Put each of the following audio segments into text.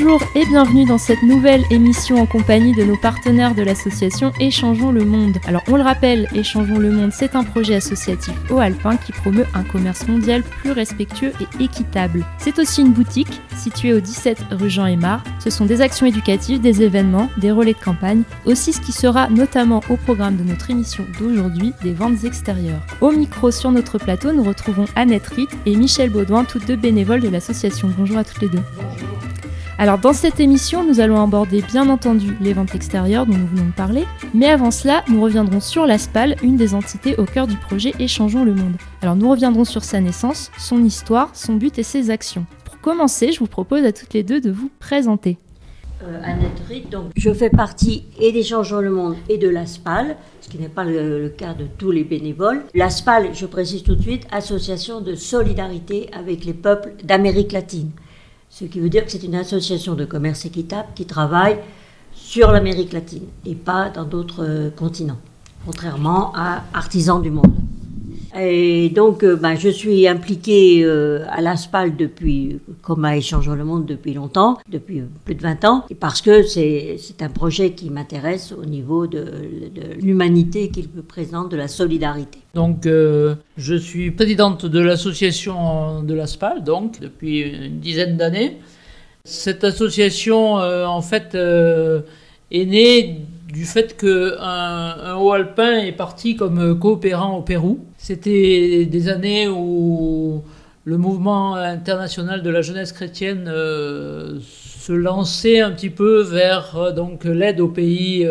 Bonjour et bienvenue dans cette nouvelle émission en compagnie de nos partenaires de l'association Échangeons le Monde. Alors on le rappelle, Échangeons le Monde, c'est un projet associatif haut-alpin qui promeut un commerce mondial plus respectueux et équitable. C'est aussi une boutique située au 17 rue Jean-Aimard. Ce sont des actions éducatives, des événements, des relais de campagne, aussi ce qui sera notamment au programme de notre émission d'aujourd'hui, des ventes extérieures. Au micro sur notre plateau, nous retrouvons Annette Ritt et Michel Baudouin, toutes deux bénévoles de l'association. Bonjour à toutes les deux. Bonjour. Alors dans cette émission, nous allons aborder bien entendu les ventes extérieures dont nous venons de parler, mais avant cela, nous reviendrons sur l'ASPAL, une des entités au cœur du projet Échangeons le Monde. Alors nous reviendrons sur sa naissance, son histoire, son but et ses actions. Pour commencer, je vous propose à toutes les deux de vous présenter. Annette Ritt, donc je fais partie et d'Échangeons le Monde et de l'ASPAL, ce qui n'est pas le cas de tous les bénévoles. L'ASPAL, je précise tout de suite, association de solidarité avec les peuples d'Amérique latine. Ce qui veut dire que c'est une association de commerce équitable qui travaille sur l'Amérique latine et pas dans d'autres continents, contrairement à Artisans du Monde. Et donc, je suis impliquée à l'ASPAL depuis, comme à Échangeons le Monde depuis longtemps, depuis plus de 20 ans, parce que c'est un projet qui m'intéresse au niveau de l'humanité qu'il présente, de la solidarité. Donc, je suis présidente de l'association de l'ASPAL, donc, depuis une dizaine d'années. Cette association, est née du fait qu'un haut-alpin est parti comme coopérant au Pérou. C'était des années où le mouvement international de la jeunesse chrétienne se lançait un petit peu vers l'aide aux pays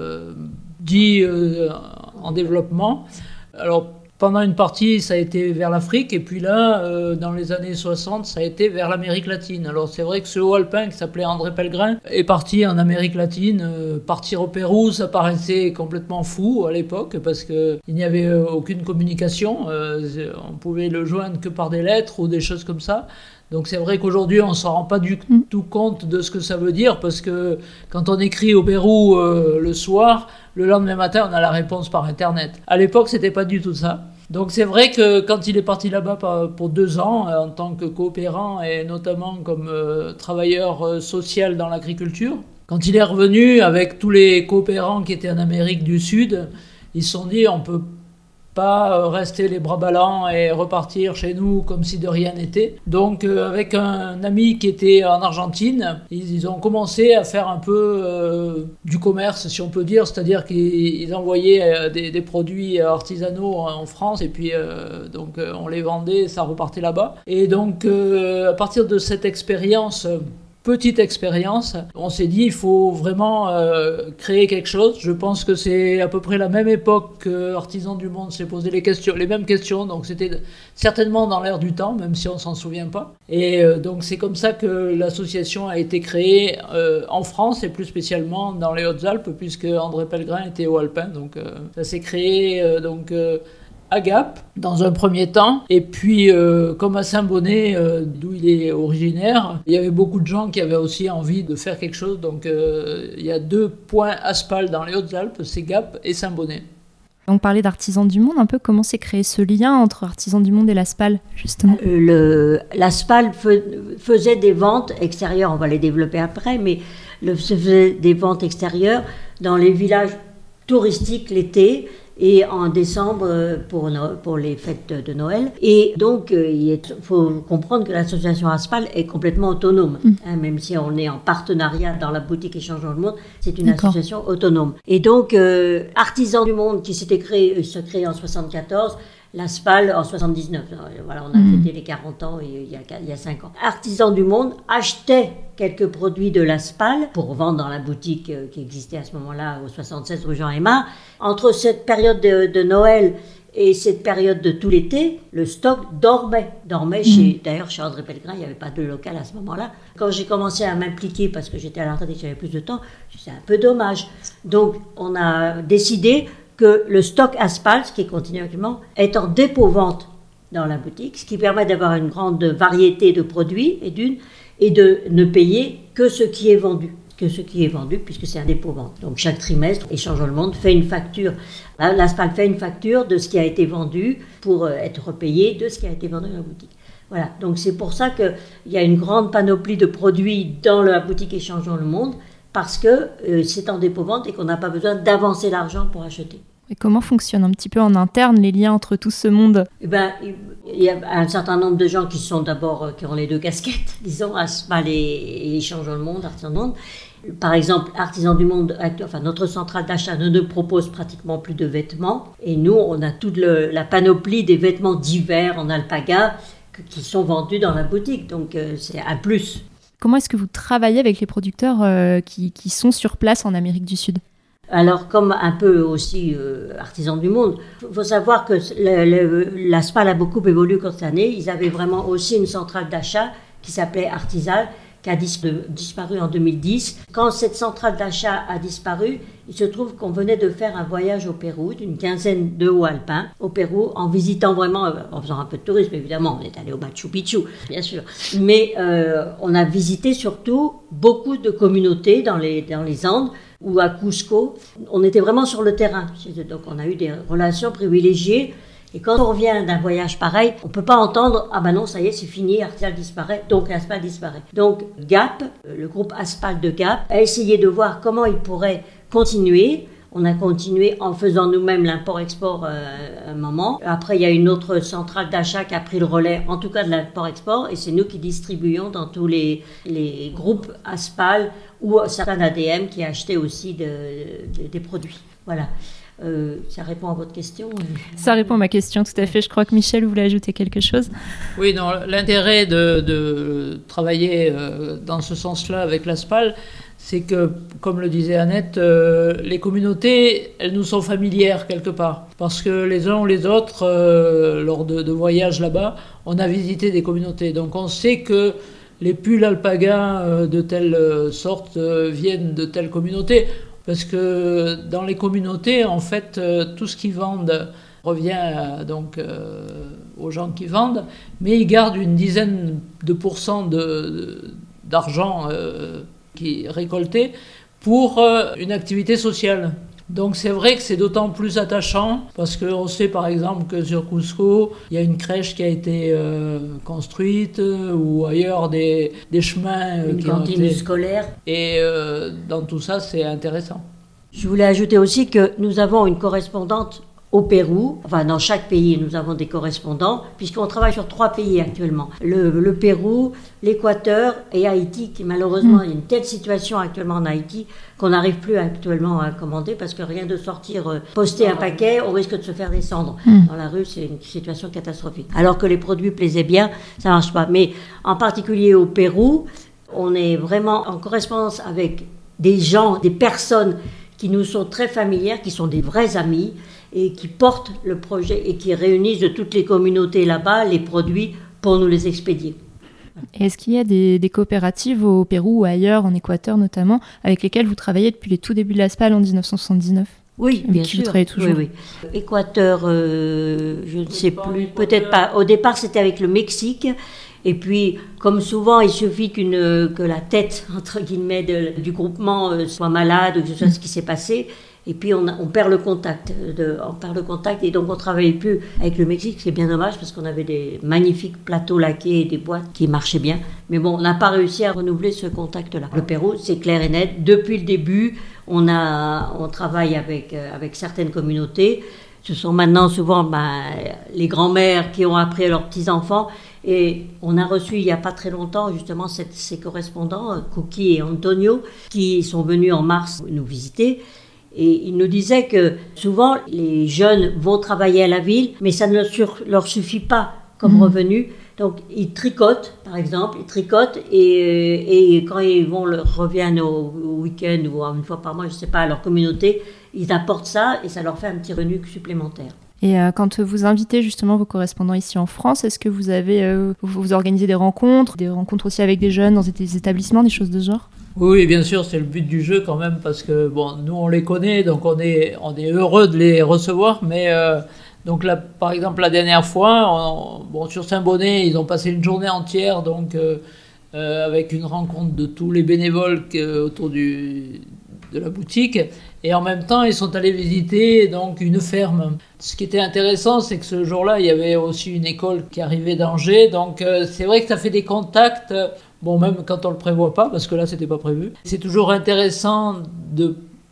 dits en développement. Alors, pendant une partie, ça a été vers l'Afrique, et puis là, dans les années 60, ça a été vers l'Amérique latine. Alors c'est vrai que ce haut-alpin qui s'appelait André Pellegrin est parti en Amérique latine. Partir au Pérou, ça paraissait complètement fou à l'époque, parce qu'il n'y avait aucune communication. On pouvait le joindre que par des lettres ou des choses comme ça. Donc c'est vrai qu'aujourd'hui, on ne s'en rend pas du tout compte de ce que ça veut dire, parce que quand on écrit au Pérou le soir, le lendemain matin, on a la réponse par Internet. À l'époque, c'était pas du tout ça. Donc c'est vrai que quand il est parti là-bas pour 2 ans, en tant que coopérant et notamment comme travailleur social dans l'agriculture, quand il est revenu avec tous les coopérants qui étaient en Amérique du Sud, ils se sont dit on peut pas rester les bras ballants et repartir chez nous comme si de rien n'était. Donc avec un ami qui était en Argentine, ils ont commencé à faire un peu du commerce, si on peut dire, c'est-à-dire qu'ils envoyaient des produits artisanaux en France et puis on les vendait, ça repartait là-bas. Et donc à partir de cette petite expérience, on s'est dit il faut vraiment créer quelque chose. Je pense que c'est à peu près la même époque que Artisans du Monde s'est posé les mêmes questions, donc c'était certainement dans l'air du temps, même si on s'en souvient pas. Et donc c'est comme ça que l'association a été créée en France et plus spécialement dans les Hautes-Alpes, puisque André Pellegrin était haut-alpin, donc ça s'est créé à Gap, dans un premier temps. Et puis, comme à Saint-Bonnet, d'où il est originaire, il y avait beaucoup de gens qui avaient aussi envie de faire quelque chose. Donc, il y a 2 points ASPAL dans les Hautes-Alpes, c'est Gap et Saint-Bonnet. On parlait d'Artisans du Monde, un peu comment s'est créé ce lien entre Artisans du Monde et l'ASPAL, justement. L'ASPAL faisait des ventes extérieures, on va les développer après, mais faisait des ventes extérieures dans les villages touristiques l'été, et en décembre pour les fêtes de Noël. Et donc, il faut comprendre que l'association ASPAL est complètement autonome. Même si on est en partenariat dans la boutique Échangeons le Monde, c'est une association autonome. Et donc, Artisans du Monde qui se créé en 1974, l'ASPAL en 79. Voilà, on a fêté les 40 ans il y a 5 ans. Artisans du Monde achetaient quelques produits de l'ASPAL pour vendre dans la boutique qui existait à ce moment-là au 76 rue Jean-Aimard. Entre cette période de Noël et cette période de tout l'été, le stock dormait d'ailleurs chez André Pellegrin, il n'y avait pas de local à ce moment-là. Quand j'ai commencé à m'impliquer parce que j'étais à la retraite et que j'avais plus de temps, c'est un peu dommage. Donc on a décidé que le stock ASPAL, ce qui continue actuellement, est en dépôt-vente dans la boutique, ce qui permet d'avoir une grande variété de produits et de ne payer que ce qui est vendu, puisque c'est un dépôt-vente. Donc chaque trimestre, Échangeons le Monde fait une facture. L'ASPAL fait une facture de ce qui a été vendu pour être payé de ce qui a été vendu dans la boutique. Voilà, donc c'est pour ça qu'il y a une grande panoplie de produits dans la boutique Échangeons le Monde, parce que c'est en dépôt-vente et qu'on n'a pas besoin d'avancer l'argent pour acheter. Et comment fonctionnent un petit peu en interne les liens entre tout ce monde ? Eh ben, il y a un certain nombre de gens qui sont d'abord, qui ont les deux casquettes, disons, Aspal et Échangeons le Monde, Artisans du Monde. Par exemple, Artisans du Monde, enfin notre centrale d'achat ne nous propose pratiquement plus de vêtements. Et nous, on a toute la panoplie des vêtements d'hiver en alpaga qui sont vendus dans la boutique. Donc c'est un plus. Comment est-ce que vous travaillez avec les producteurs qui sont sur place en Amérique du Sud ? Alors, comme un peu aussi Artisans du Monde, il faut savoir que l'Aspal a beaucoup évolué cette année. Ils avaient vraiment aussi une centrale d'achat qui s'appelait Artisal, qui a disparu en 2010. Quand cette centrale d'achat a disparu, il se trouve qu'on venait de faire un voyage au Pérou, d'une quinzaine de hauts alpins au Pérou, en visitant vraiment, en faisant un peu de tourisme évidemment, on est allé au Machu Picchu, bien sûr, mais on a visité surtout beaucoup de communautés dans les Andes, ou à Cusco. On était vraiment sur le terrain, donc on a eu des relations privilégiées. Et quand on revient d'un voyage pareil, on ne peut pas entendre « Ah ben non, ça y est, c'est fini, Artisal disparaît, donc Aspal disparaît ». Donc Gap, le groupe Aspal de Gap, a essayé de voir comment il pourrait continuer. On a continué en faisant nous-mêmes l'import-export un moment. Après, il y a une autre centrale d'achat qui a pris le relais, en tout cas de l'import-export, et c'est nous qui distribuons dans tous les groupes Aspal ou certains ADM qui achetaient aussi des produits. Voilà. Ça répond à votre question ? Ça répond à ma question, tout à fait. Je crois que Michel voulait ajouter quelque chose. Oui, non, l'intérêt de travailler dans ce sens-là avec l'Aspal, c'est que, comme le disait Annette, les communautés, elles nous sont familières quelque part. Parce que les uns ou les autres, lors de voyages là-bas, on a visité des communautés. Donc on sait que les pulls alpaga de telle sorte viennent de telle communauté. Parce que dans les communautés, en fait, tout ce qu'ils vendent revient donc aux gens qui vendent, mais ils gardent une dizaine de pourcents d'argent qui est récolté pour une activité sociale. Donc c'est vrai que c'est d'autant plus attachant parce qu'on sait par exemple que sur Cusco, il y a une crèche qui a été construite ou ailleurs des chemins une cantine scolaire. Et dans tout ça, c'est intéressant. Je voulais ajouter aussi que nous avons une correspondante au Pérou, enfin dans chaque pays nous avons des correspondants, puisqu'on travaille sur 3 pays actuellement. Le Pérou, l'Équateur et Haïti, qui malheureusement, il y a une telle situation actuellement en Haïti qu'on n'arrive plus actuellement à commander, parce que rien de sortir, poster un paquet, on risque de se faire descendre. Dans la rue, c'est une situation catastrophique. Alors que les produits plaisaient bien, ça ne marche pas. Mais en particulier au Pérou, on est vraiment en correspondance avec des gens, des personnes qui nous sont très familières, qui sont des vrais amis, et qui portent le projet et qui réunissent de toutes les communautés là-bas les produits pour nous les expédier. Et est-ce qu'il y a des coopératives au Pérou ou ailleurs, en Équateur notamment, avec lesquelles vous travaillez depuis les tout débuts de l'Aspal en 1979 ? Oui, bien sûr. Vous travaillez toujours. Oui. Équateur, je ne sais plus, peut-être pas. Au départ, c'était avec le Mexique. Et puis, comme souvent, il suffit que la tête, entre guillemets, du groupement soit malade ou que ce soit ce qui s'est passé. Et puis, on perd le contact. Et donc, on ne travaillait plus avec le Mexique. C'est bien dommage parce qu'on avait des magnifiques plateaux laqués et des boîtes qui marchaient bien. Mais bon, on n'a pas réussi à renouveler ce contact-là. Le Pérou, c'est clair et net. Depuis le début, on travaille avec certaines communautés. Ce sont maintenant souvent les grands-mères qui ont appris à leurs petits-enfants. Et on a reçu il n'y a pas très longtemps justement ces correspondants, Cookie et Antonio, qui sont venus en mars nous visiter. Et ils nous disaient que souvent les jeunes vont travailler à la ville, mais ça ne leur suffit pas comme revenu. Donc ils tricotent, par exemple, et quand ils reviennent au week-end ou une fois par mois, je ne sais pas, à leur communauté, ils apportent ça et ça leur fait un petit revenu supplémentaire. Et quand vous invitez justement vos correspondants ici en France, est-ce que vous organisez des rencontres aussi avec des jeunes dans des établissements, des choses de ce genre ? Oui, bien sûr, c'est le but du jeu quand même, parce que bon, nous on les connaît, donc on est heureux de les recevoir, mais donc là, par exemple, la dernière fois, sur Saint-Bonnet, ils ont passé une journée entière, donc avec une rencontre de tous les bénévoles autour de la boutique. Et en même temps, ils sont allés visiter donc une ferme. Ce qui était intéressant, c'est que ce jour-là, il y avait aussi une école qui arrivait d'Angers. Donc c'est vrai que ça fait des contacts, bon, même quand on le prévoit pas, parce que là, c'était pas prévu. C'est toujours intéressant de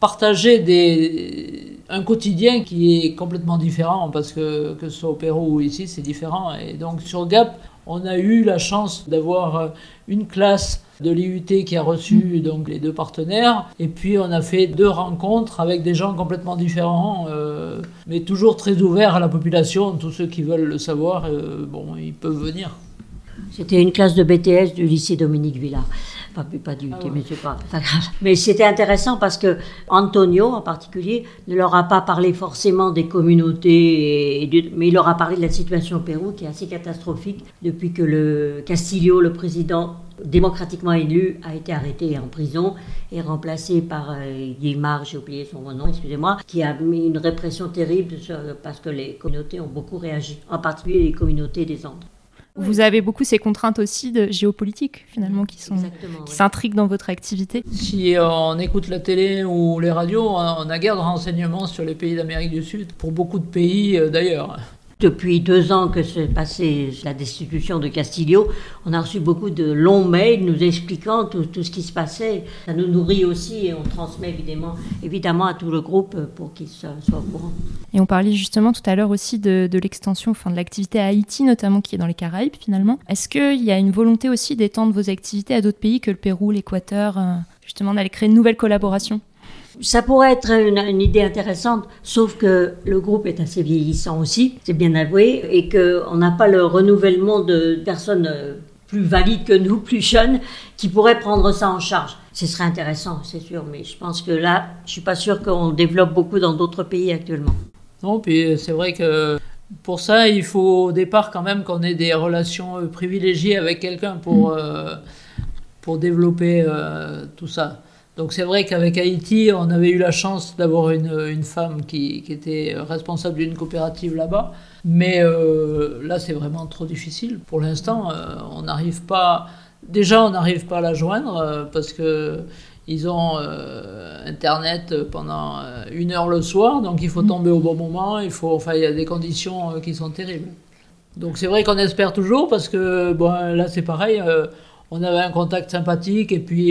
partager un quotidien qui est complètement différent, parce que ce soit au Pérou ou ici, c'est différent. Et donc sur Gap, on a eu la chance d'avoir une classe de l'IUT qui a reçu donc les 2 partenaires, et puis on a fait 2 rencontres avec des gens complètement différents, mais toujours très ouverts à la population. Tous ceux qui veulent le savoir, ils peuvent venir. C'était une classe de BTS du lycée Dominique Villard. Pas du UT, mais c'est pas grave. Mais c'était intéressant parce que Antonio, en particulier, ne leur a pas parlé forcément des communautés, mais il leur a parlé de la situation au Pérou, qui est assez catastrophique depuis que le Castillo, le président démocratiquement élu, a été arrêté en prison et remplacé par Guimard, j'ai oublié son nom, excusez-moi, qui a mis une répression terrible parce que les communautés ont beaucoup réagi, en particulier les communautés des Andes. Vous avez beaucoup ces contraintes aussi de géopolitique, finalement, qui s'intriguent dans votre activité. Si on écoute la télé ou les radios, on a guère de renseignements sur les pays d'Amérique du Sud, pour beaucoup de pays d'ailleurs. Depuis 2 ans que s'est passée la destitution de Castillo, on a reçu beaucoup de longs mails nous expliquant tout ce qui se passait. Ça nous nourrit aussi et on transmet évidemment à tout le groupe pour qu'ils soient au courant. Et on parlait justement tout à l'heure aussi de l'extension, de l'activité à Haïti notamment, qui est dans les Caraïbes finalement. Est-ce qu'il y a une volonté aussi d'étendre vos activités à d'autres pays que le Pérou, l'Équateur, justement d'aller créer de nouvelles collaborations ? Ça pourrait être une idée intéressante, sauf que le groupe est assez vieillissant aussi, c'est bien avoué, et qu'on n'a pas le renouvellement de personnes plus valides que nous, plus jeunes, qui pourraient prendre ça en charge. Ce serait intéressant, c'est sûr, mais je pense que là, je ne suis pas sûre qu'on développe beaucoup dans d'autres pays actuellement. Non, puis c'est vrai que pour ça, il faut au départ quand même qu'on ait des relations privilégiées avec quelqu'un pour développer tout ça. Donc c'est vrai qu'avec Haïti, on avait eu la chance d'avoir une femme qui était responsable d'une coopérative là-bas. Mais là, c'est vraiment trop difficile. Pour l'instant, on n'arrive pas... Déjà, on n'arrive pas à la joindre parce qu'ils ont Internet pendant 1 heure le soir. Donc il faut tomber au bon moment. Il y a des conditions qui sont terribles. Donc c'est vrai qu'on espère toujours parce que là, c'est pareil. On avait un contact sympathique et puis...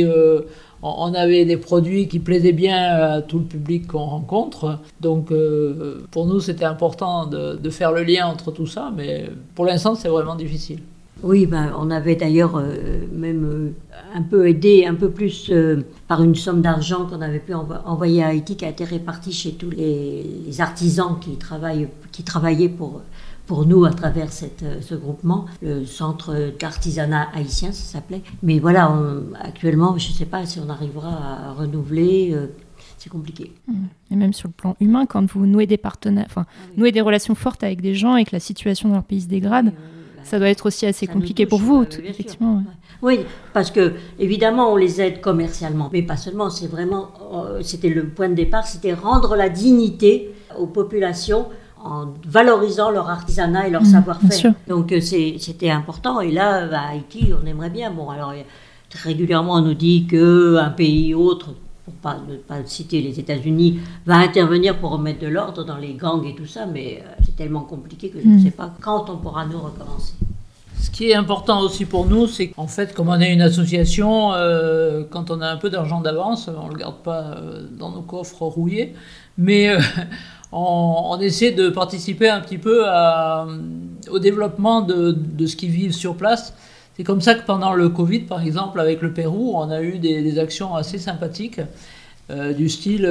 on avait des produits qui plaisaient bien à tout le public qu'on rencontre. Donc, pour nous, c'était important de faire le lien entre tout ça. Mais pour l'instant, c'est vraiment difficile. Oui, on avait d'ailleurs même un peu aidé, un peu plus par une somme d'argent qu'on avait pu envoyer à Haïti, qui a été répartie chez tous les artisans qui travaillaient pour nous à travers ce groupement, le centre d'artisanat haïtien, ça s'appelait. Mais voilà, actuellement, je ne sais pas si on arrivera à renouveler, c'est compliqué. Et même sur le plan humain, quand vous nouez des nouez des relations fortes avec des gens et que la situation dans leur pays se dégrade, ça doit être aussi assez compliqué pour vous, effectivement. Oui, parce que évidemment, on les aide commercialement, mais pas seulement. C'est vraiment, c'était le point de départ, c'était rendre la dignité aux populations en valorisant leur artisanat et leur savoir-faire. Donc c'était important. Et là, à Haïti, on aimerait bien. Bon, alors régulièrement, on nous dit qu'un pays autre, pour ne pas citer les États-Unis, va intervenir pour remettre de l'ordre dans les gangs et tout ça, mais c'est tellement compliqué que je ne sais pas quand on pourra nous recommencer. Ce qui est important aussi pour nous, c'est qu'en fait, comme on est une association, quand on a un peu d'argent d'avance, on ne le garde pas dans nos coffres rouillés, mais on essaie de participer un petit peu au développement de ce qu'ils vivent sur place. C'est comme ça que pendant le Covid, par exemple, avec le Pérou, on a eu des actions assez sympathiques, du style,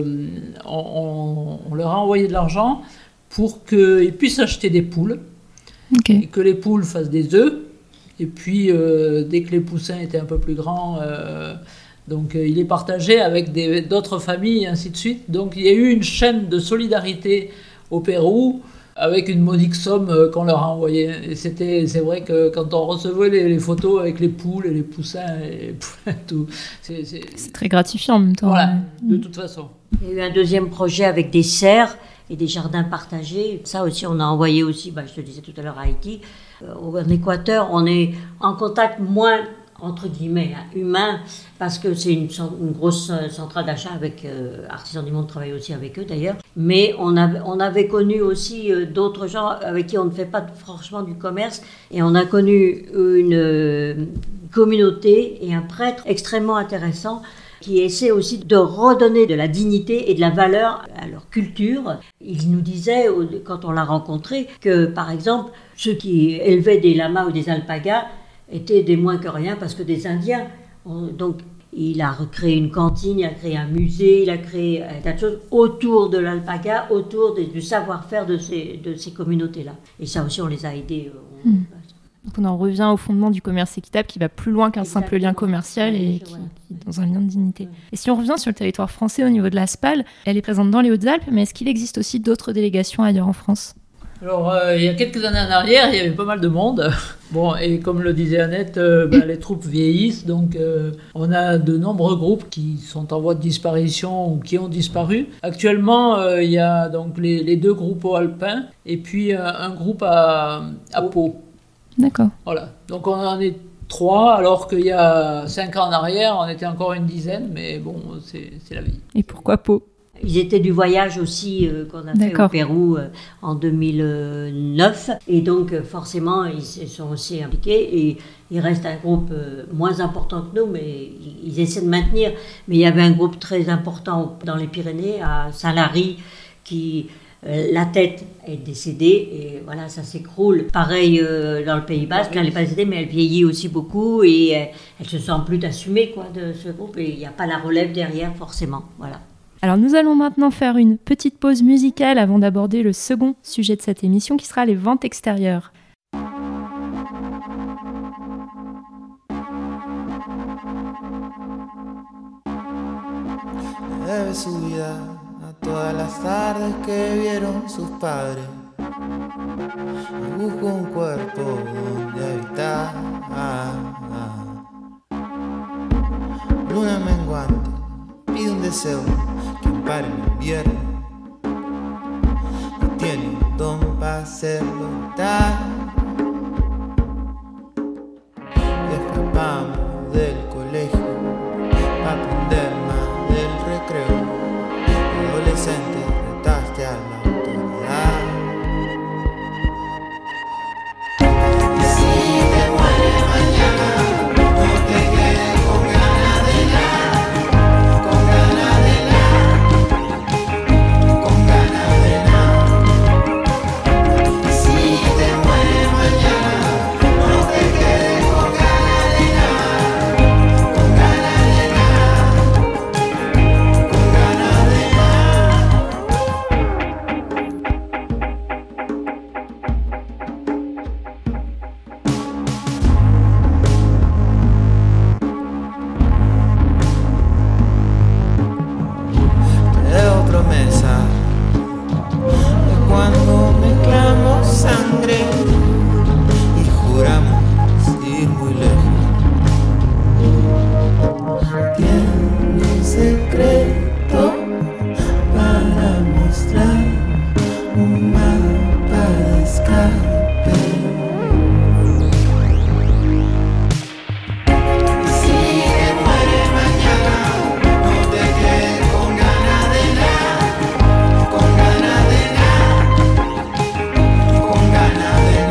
on leur a envoyé de l'argent pour qu'ils puissent acheter des poules, et que les poules fassent des œufs, et puis dès que les poussins étaient un peu plus grands, donc il les partageait avec d'autres familles, et ainsi de suite. Donc il y a eu une chaîne de solidarité au Pérou, avec une modique somme qu'on leur a envoyée. Et c'est vrai que quand on recevait les photos avec les poules et les poussins et tout, c'est très gratifiant en même temps. Voilà, de toute façon. Il y a eu un deuxième projet avec des serres et des jardins partagés. Ça aussi, on a envoyé aussi, je te disais tout à l'heure, à Haïti. En Équateur, on est en contact moins entre guillemets, humain, parce que c'est une grosse centrale d'achat avec Artisans du Monde travaille aussi avec eux d'ailleurs. Mais on avait connu aussi d'autres gens avec qui on ne fait pas franchement du commerce, et on a connu une communauté et un prêtre extrêmement intéressant qui essaie aussi de redonner de la dignité et de la valeur à leur culture. Il nous disait, quand on l'a rencontré, que par exemple, ceux qui élevaient des lamas ou des alpagas étaient des moins que rien parce que des Indiens. Donc, il a recréé une cantine, il a créé un musée, il a créé un tas de choses autour de l'alpaga, autour du savoir-faire de ces communautés-là. Et ça aussi, on les a aidés. Donc on en revient au fondement du commerce équitable qui va plus loin qu'un simple lien commercial et qui est dans un lien de dignité. Et si on revient sur le territoire français au niveau de la SPAL, elle est présente dans les Hautes-Alpes, mais est-ce qu'il existe aussi d'autres délégations ailleurs en France ? Alors, il y a quelques années en arrière, il y avait pas mal de monde. Bon, et comme le disait Annette, les troupes vieillissent, donc on a de nombreux groupes qui sont en voie de disparition ou qui ont disparu. Actuellement, il y a donc les 2 groupes alpins et puis un groupe à Pau. D'accord. Voilà, donc on en est 3, alors qu'il y a 5 ans en arrière, on était encore une dizaine, mais bon, c'est la vie. Et pourquoi Pau ? Ils étaient du voyage aussi qu'on a fait au Pérou en 2009. Et donc, forcément, ils se sont aussi impliqués. Et il reste un groupe moins important que nous, mais ils essaient de maintenir. Mais il y avait un groupe très important dans les Pyrénées, à Saint-Lary, qui... la tête est décédée et voilà, ça s'écroule. Pareil dans le Pays Basque, elle n'est pas décédée, mais elle vieillit aussi beaucoup et elle se sent plus assumée de ce groupe et il n'y a pas la relève derrière forcément. Voilà. Alors nous allons maintenant faire une petite pause musicale avant d'aborder le second sujet de cette émission qui sera les ventes extérieures. Todas las tardes que vieron sus padres, busco un cuerpo donde habitar. Luna menguante, pide un deseo que ampare el invierno. Y tiene un don para hacerlo tal. Y escapamos del colegio para aprender más del recreo. Adolescente, retaste a la autoridad. Y si te mueres mañana, no te quedes con ganas de nada, con ganas de nada, con ganas de nada. Y si te mueres mañana, no te quedes con ganas de nada, con ganas de nada, con ganas de nada. Te debo promesa de cuando mezclamos sangre y juramos ir muy lejos. Tiene un secreto para mostrar un mapa de escape. Y si te mueres mañana, no te quedes con ganas de nada, con ganas de nada, con ganas de nada.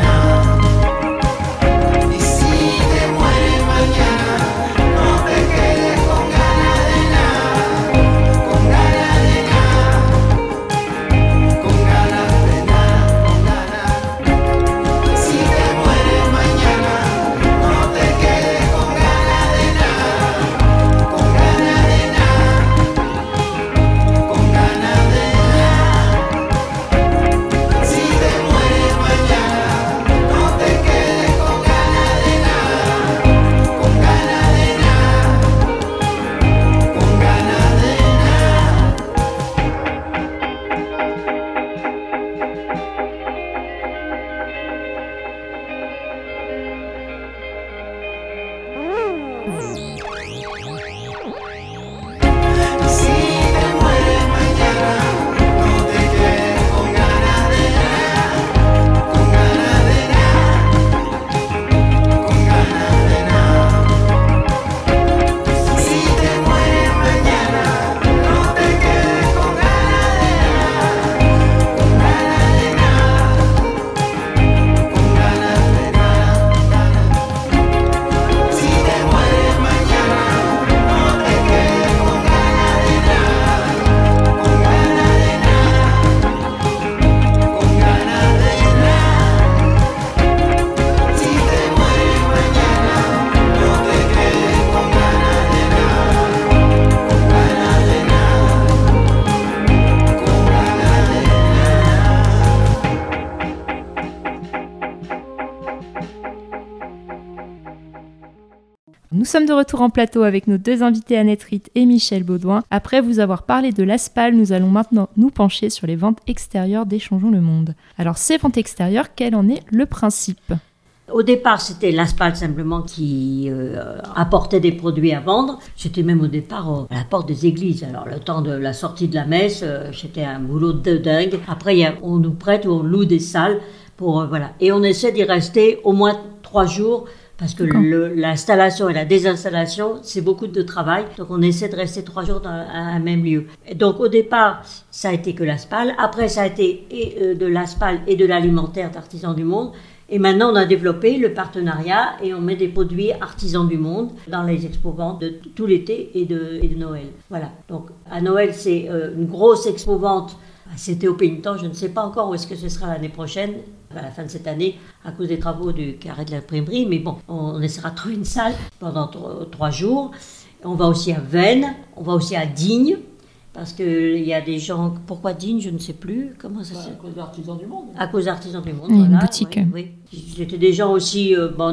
Nous sommes de retour en plateau avec nos deux invités Annette Ritt et Michel Baudouin. Après vous avoir parlé de l'ASPAL, nous allons maintenant nous pencher sur les ventes extérieures d'Échangeons le Monde. Alors ces ventes extérieures, quel en est le principe ? Au départ, c'était l'ASPAL simplement qui apportait des produits à vendre. C'était même au départ à la porte des églises. Alors, le temps de la sortie de la messe, c'était un boulot de dingue. Après, on nous prête ou on loue des salles pour voilà. Et on essaie d'y rester au moins 3 jours parce que l'installation et la désinstallation, c'est beaucoup de travail. Donc, on essaie de rester 3 jours dans un même lieu. Et donc, au départ, ça a été que l'ASPAL. Après, ça a été de l'ASPAL et de l'alimentaire d'Artisans du Monde. Et maintenant, on a développé le partenariat et on met des produits artisans du monde dans les expo-ventes de tout l'été et de Noël. Voilà. Donc, à Noël, c'est une grosse expo-vente. C'était au Pénitent. Je ne sais pas encore où est-ce que ce sera l'année prochaine, à la fin de cette année, à cause des travaux du carré de l'imprimerie. Mais bon, on essaiera de trouver une salle pendant 3 jours. On va aussi à Veynes, on va aussi à Digne. Parce qu'il y a des gens... Pourquoi Digne, je ne sais plus. Comment ça s'appelle ? À cause d'Artisans du Monde. À cause d'Artisans du Monde, Oui, voilà. une boutique. Oui. C'était des gens aussi,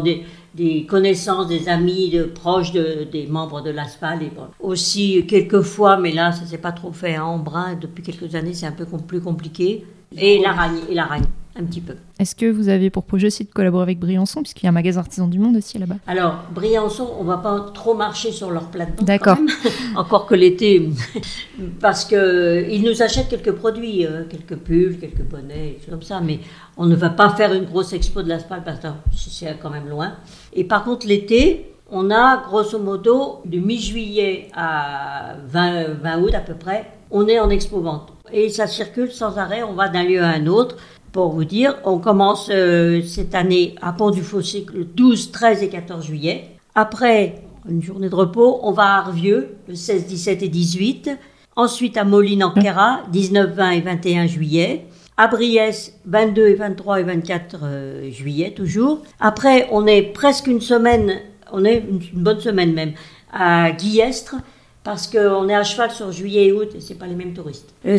des connaissances, des amis proches des membres de l'ASPAL. Et bon. Aussi, quelquefois, mais là, ça ne s'est pas trop fait, en Embrun, depuis quelques années, c'est un peu plus compliqué. Et l'Aragne, un petit peu. Est-ce que vous avez pour projet aussi de collaborer avec Briançon, puisqu'il y a un magasin Artisans du Monde aussi là-bas ? Alors, Briançon, on ne va pas trop marcher sur leur plate-bande. D'accord. Encore que l'été, parce qu'ils nous achètent quelques produits, quelques pulls, quelques bonnets, comme ça, mais on ne va pas faire une grosse expo de l'ASPAL parce que c'est quand même loin. Et par contre, l'été, on a grosso modo de mi-juillet à 20 août à peu près, on est en expo-vente. Et ça circule sans arrêt, on va d'un lieu à un autre. Pour vous dire, on commence cette année à Pont-du-Fossé le 12, 13 et 14 juillet. Après une journée de repos, on va à Arvieux le 16, 17 et 18. Ensuite à Moline-en-Queyras, 19, 20 et 21 juillet. À Briès, 22 et 23 et 24 juillet toujours. Après, on est presque une semaine, on est une bonne semaine même, à Guillestre. Parce qu'on est à cheval sur juillet et août et ce n'est pas les mêmes touristes. 6,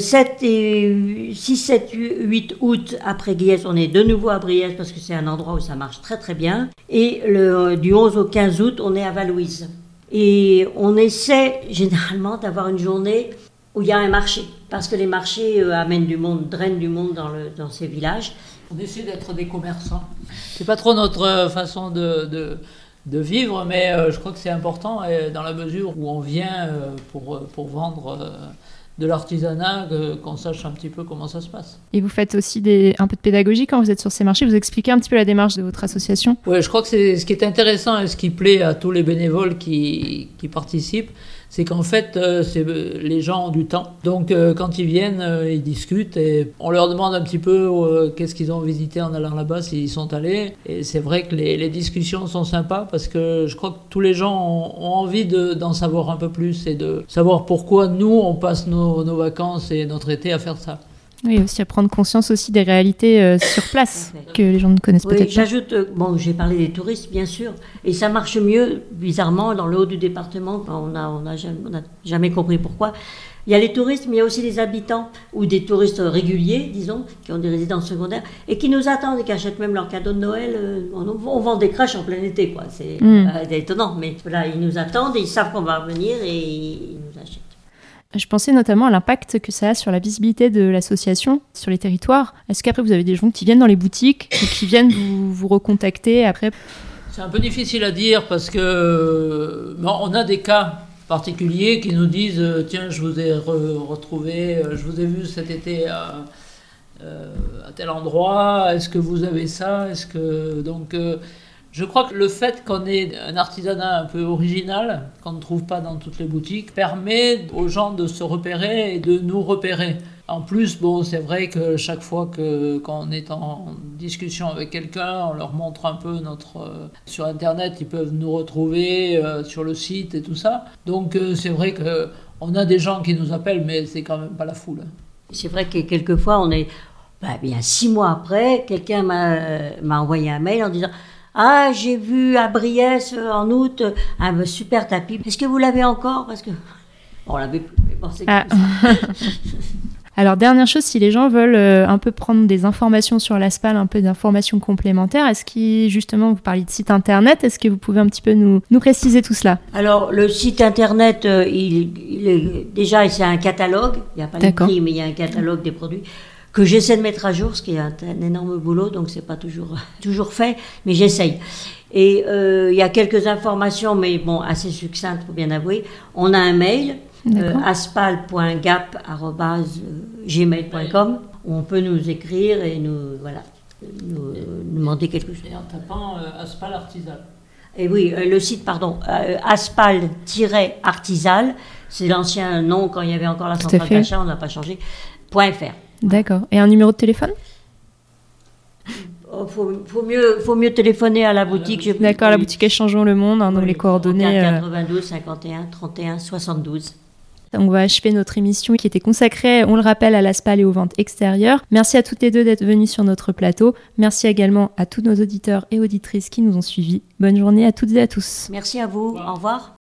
7, 8 août, après Guillestre, on est de nouveau à Briès parce que c'est un endroit où ça marche très très bien. Et du 11 au 15 août, on est à Valouise. Et on essaie généralement d'avoir une journée où il y a un marché. Parce que les marchés amènent du monde, drainent du monde dans ces villages. On essaie d'être des commerçants. C'est pas trop notre façon de vivre, mais je crois que c'est important dans la mesure où on vient pour vendre de l'artisanat, qu'on sache un petit peu comment ça se passe. Et vous faites aussi un peu de pédagogie quand vous êtes sur ces marchés, vous expliquez un petit peu la démarche de votre association ? Oui, je crois que c'est ce qui est intéressant et ce qui plaît à tous les bénévoles qui participent, c'est qu'en fait, les gens ont du temps. Donc, quand ils viennent, ils discutent et on leur demande un petit peu qu'est-ce qu'ils ont visité en allant là-bas, s'ils sont allés. Et c'est vrai que les discussions sont sympas parce que je crois que tous les gens ont envie d'en savoir un peu plus et de savoir pourquoi nous, on passe nos vacances et notre été à faire ça. Oui, aussi à prendre conscience aussi des réalités sur place que les gens ne connaissent peut-être pas. J'ajoute, j'ai parlé des touristes bien sûr, et ça marche mieux bizarrement dans le haut du département. On n'a jamais compris pourquoi. Il y a les touristes, mais il y a aussi des habitants ou des touristes réguliers, disons, qui ont des résidences secondaires et qui nous attendent et qui achètent même leurs cadeaux de Noël. On vend des crèches en plein été, quoi. C'est étonnant, mais voilà, ils nous attendent et ils savent qu'on va revenir et ils nous achètent. Je pensais notamment à l'impact que ça a sur la visibilité de l'association, sur les territoires. Est-ce qu'après vous avez des gens qui viennent dans les boutiques ou qui viennent vous recontacter après ? C'est un peu difficile à dire parce que on a des cas particuliers qui nous disent tiens, je vous ai retrouvé, je vous ai vu cet été à tel endroit, est-ce que vous avez ça, je crois que le fait qu'on ait un artisanat un peu original, qu'on ne trouve pas dans toutes les boutiques, permet aux gens de se repérer et de nous repérer. En plus, c'est vrai que chaque fois qu'on est en discussion avec quelqu'un, on leur montre un peu sur Internet, ils peuvent nous retrouver sur le site et tout ça. Donc c'est vrai qu'on a des gens qui nous appellent, mais c'est quand même pas la foule. C'est vrai que quelquefois, bien 6 mois après, quelqu'un m'a envoyé un mail en disant « Ah, j'ai vu à Briès en août un super tapis. Est-ce que vous l'avez encore ?» Parce que on l'avait plus, mais bon, c'est comme ça. Alors, dernière chose, si les gens veulent un peu prendre des informations sur l'ASPAL, un peu d'informations complémentaires, est-ce que, justement, vous parliez de site internet, est-ce que vous pouvez un petit peu nous préciser tout cela? Alors, le site internet, il est, déjà, c'est un catalogue. Il n'y a pas les prix, mais il y a un catalogue des produits que j'essaie de mettre à jour, ce qui est un énorme boulot, donc c'est pas toujours fait, mais j'essaye. Et il y a quelques informations, mais bon, assez succinctes, faut bien avouer. On a un mail, aspal.gap@gmail.com, où on peut nous écrire et nous demander quelque chose. Et en tapant Aspal Artisal. Et oui, le site, aspal-artisal, c'est l'ancien nom quand il y avait encore la centrale d'achat, on n'a pas changé, .fr. D'accord. Et un numéro de téléphone? Faut mieux téléphoner à la boutique. D'accord, la boutique Échangeons le Monde, donc les coordonnées. 92 51 31 72. On va achever notre émission qui était consacrée, on le rappelle, à l'ASPAL et aux ventes extérieures. Merci à toutes les deux d'être venues sur notre plateau. Merci également à tous nos auditeurs et auditrices qui nous ont suivis. Bonne journée à toutes et à tous. Merci à vous. Au revoir.